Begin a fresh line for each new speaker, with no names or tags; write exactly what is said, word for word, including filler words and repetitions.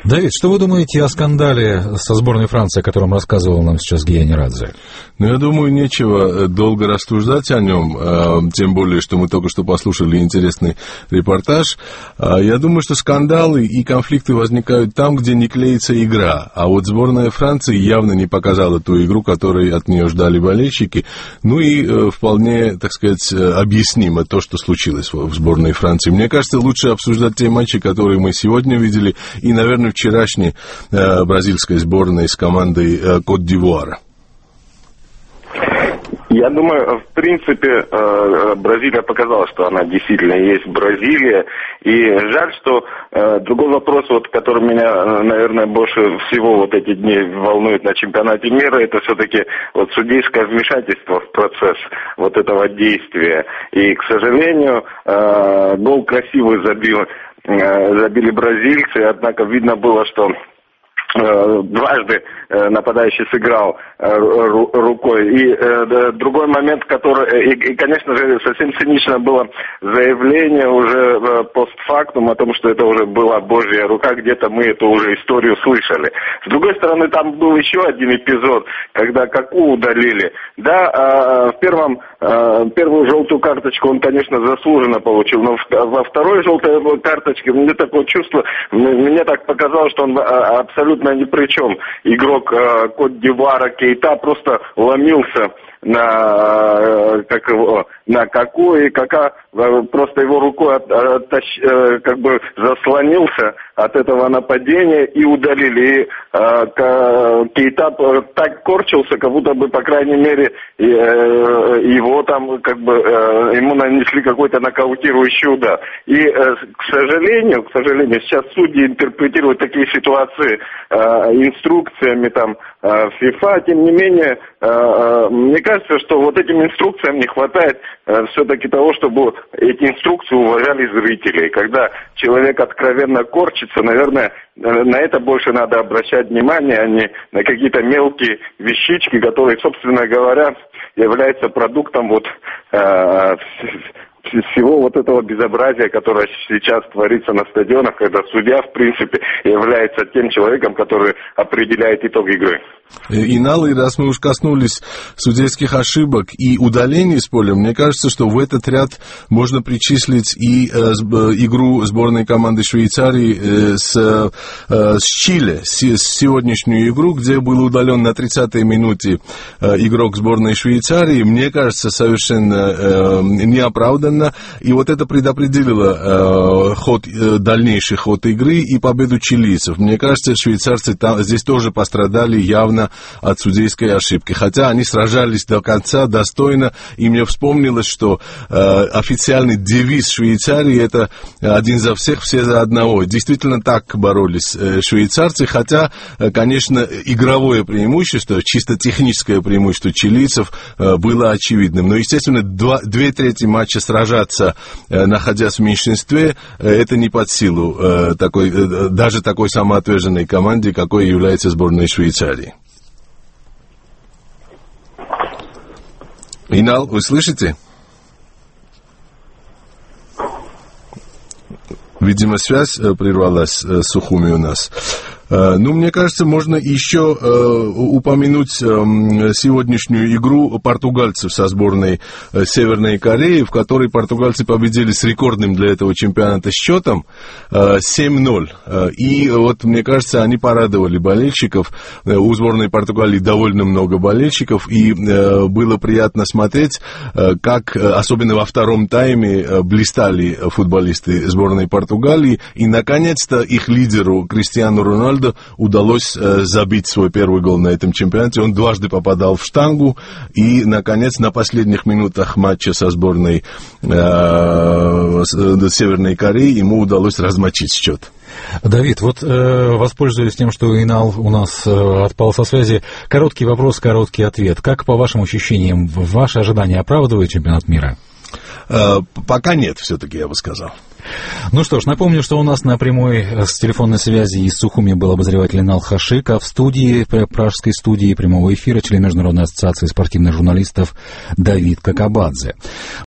Давид, что вы думаете о скандале со сборной Франции, о котором рассказывал нам сейчас Гияни Радзе?
Ну, я думаю, нечего долго рассуждать о нем, тем более, что мы только что послушали интересный репортаж. Я думаю, что скандалы и конфликты возникают там, где не клеится игра. А вот сборная Франции явно не показала ту игру, которую от нее ждали болельщики. Ну и вполне, так сказать, объяснимо то, что случилось в сборной Франции. Мне кажется, лучше обсуждать те матчи, которые мы сегодня видели, и, наверное, вчерашней э, бразильской сборной с командой э, Кот-д'Ивуара.
Я думаю, в принципе, Бразилия показала, что она действительно есть Бразилия. И жаль, что другой вопрос, вот, который меня, наверное, больше всего вот эти дни волнует на чемпионате мира, это все-таки вот судейское вмешательство в процесс вот этого действия. И, к сожалению, гол красивый забил, забили бразильцы, однако видно было, что дважды нападающий сыграл рукой. И другой момент, который... И, и, конечно же, совсем цинично было заявление уже постфактум о том, что это уже была Божья рука, где-то мы эту уже историю слышали. С другой стороны, там был еще один эпизод, когда Каку удалили. Да, в первом, первую желтую карточку он, конечно, заслуженно получил, но во второй желтой карточке у меня такое чувство, мне так показалось, что он абсолютно ни при чем. Игрок э, Кот-д'Ивуара Кейта просто ломился на, э, как его, на Каку, и Кака э, просто его рукой от, оттащ, э, как бы заслонился от этого нападения и удалили. И э, Кейта так корчился, как будто бы, по крайней мере, э, его там, как бы, э, ему нанесли какой-то нокаутирующий удар. И, э, к сожалению, к сожалению, сейчас судьи интерпретируют такие ситуации э, инструкциями там ФИФА, тем не менее, мне кажется, что вот этим инструкциям не хватает все-таки того, чтобы эти инструкции уважали зрители. Когда человек откровенно корчится, наверное, на это больше надо обращать внимание, а не на какие-то мелкие вещички, которые, собственно говоря, являются продуктом вот всего вот этого безобразия, которое сейчас творится на стадионах, когда судья, в принципе, является тем человеком, который определяет итог игры.
Инал, и раз мы уж коснулись судейских ошибок и удалений с поля, мне кажется, что в этот ряд можно причислить и э, игру сборной команды Швейцарии э, с, э, с Чили, с, с сегодняшнюю игру, где был удален на тридцатой минуте э, игрок сборной Швейцарии, мне кажется, совершенно э, неоправданно, и вот это предопределило э, ход, э, дальнейший ход игры и победу чилийцев. Мне кажется, швейцарцы там, здесь тоже пострадали явно от судейской ошибки. Хотя они сражались до конца достойно, и мне вспомнилось, что э, официальный девиз Швейцарии — это один за всех, все за одного. Действительно так боролись э, швейцарцы, хотя, э, конечно, игровое преимущество, чисто техническое преимущество чилийцев э, было очевидным. Но, естественно, два, две трети матча сражаться, э, находясь в меньшинстве, э, это не под силу э, такой, э, даже такой самоотверженной команде, какой является сборная Швейцарии. Инал, вы слышите? Видимо, связь прервалась с Сухуми у нас. Ну, мне кажется, можно еще э, упомянуть э, сегодняшнюю игру португальцев со сборной э, Северной Кореи, в которой португальцы победили с рекордным для этого чемпионата счетом э, семь ноль. Э, и вот, мне кажется, они порадовали болельщиков. Э, у сборной Португалии довольно много болельщиков, и э, было приятно смотреть, э, как, э, особенно во втором тайме, э, блистали футболисты сборной Португалии. И, наконец-то, их лидеру Криштиану Роналду удалось э, забить свой первый гол на этом чемпионате. Он дважды попадал в штангу, и, наконец, на последних минутах матча со сборной э, Северной Кореи ему удалось размочить счет.
Давид, вот э, воспользуясь тем, что Инал у нас э, отпал со связи, короткий вопрос, короткий ответ. Как, по вашим ощущениям, ваши ожидания оправдывает чемпионат мира?
Э, пока нет, все-таки, я бы сказал.
Ну что ж, напомню, что у нас на прямой с телефонной связи из Сухуми был обозреватель Инал Хашик, а в студии, пражской студии прямого эфира член Международной ассоциации спортивных журналистов Давид Какабадзе.